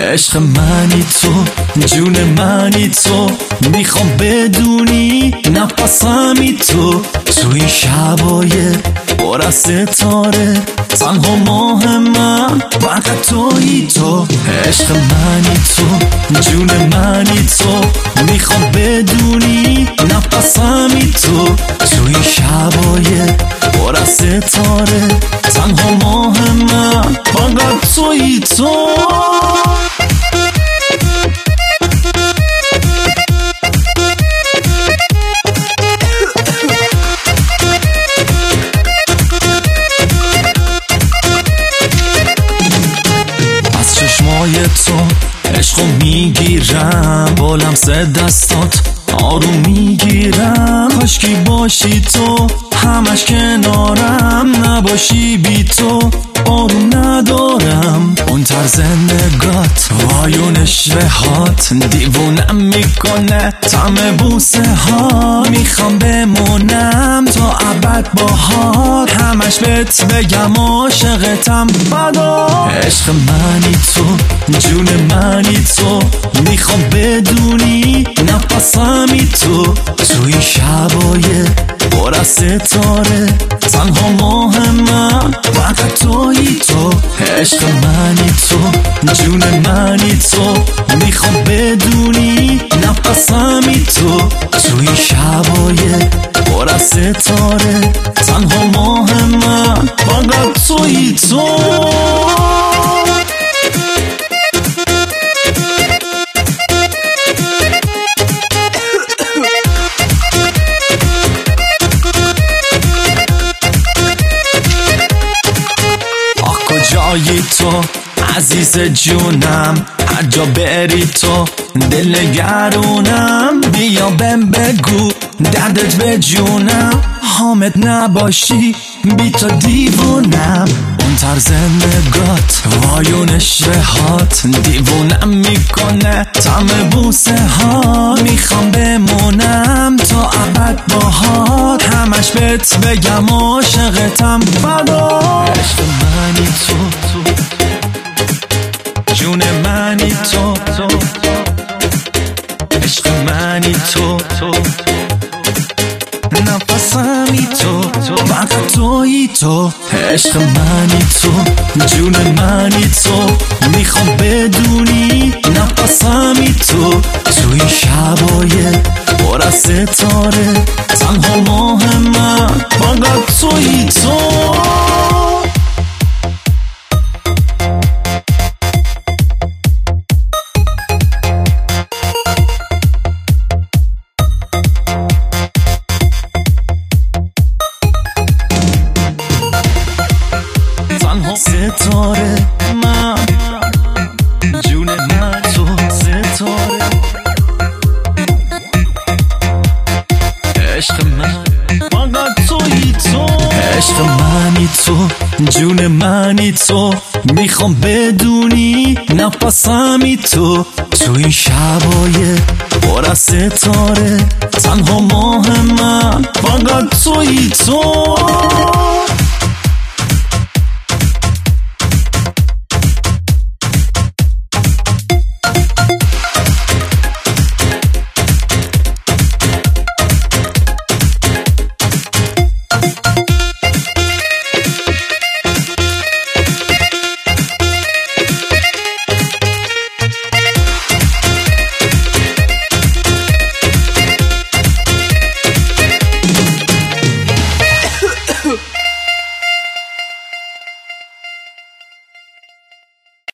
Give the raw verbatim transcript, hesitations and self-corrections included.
عشق منی تو، جون منی تو، میخوام بدونی نفسمی تو. تو این شبای پر از ستاره تنها ماه من فقط تویی تو. عشق منی تو، جون منی تو، میخوام بدونی نفسمی تو. تو این شبای پر از ستاره تنها ماه من فقط تویی تو. چشمای تو عشقو میگیرم، با لمس دستات آروم میگیرم. کاشکی باشی تو همش کنارم، نباشی بی تو آروم ندارم. اون طرز نگات وایون شوهات دیوونم میکنه، طعم بوسه ها میخوام بمونم تا ابد باهات. همش بهت بگم عاشقتم بدا. عشق منی تو، جون منی تو، میخوام بدونی نفسمی تو. تو این شبای پر از ستاره تنها ماه من فقط تویی تو. عشق منی تو، جون منی تو، میخوام بدونی نفسمی تو. تو این شبای پر از ستاره تنها ماه من فقط تویی تو. جایی تو عزیز جونم، هر جا بری تو دل نگرونم. بیا بهم بگو دردت به جونم، حامد نباشی بی تو دیوونم. اون طرز نگات وایون شوهات دیوونم میکنه، طعم بوسه ها میخوام بمونم تا ابد باهات. همش بهت بگم عاشقتم بدا. عشق منی تو، جون منی تو، عشق منی تو، نفسمی تو فقط تویی تو. عشق منی تو، جون منی تو، میخوام بدونی نفسمی تو. تو این شبای پر از ستاره تنها ماه من فقط تویی تو. ستاره من، جون من تو ستاره. عشق من فقط تویی تو. عشق منی تو، جون منی تو، میخوام بدونی نفسمی تو. تو این شبای پر از ستاره تنها ماه من فقط تویی تو.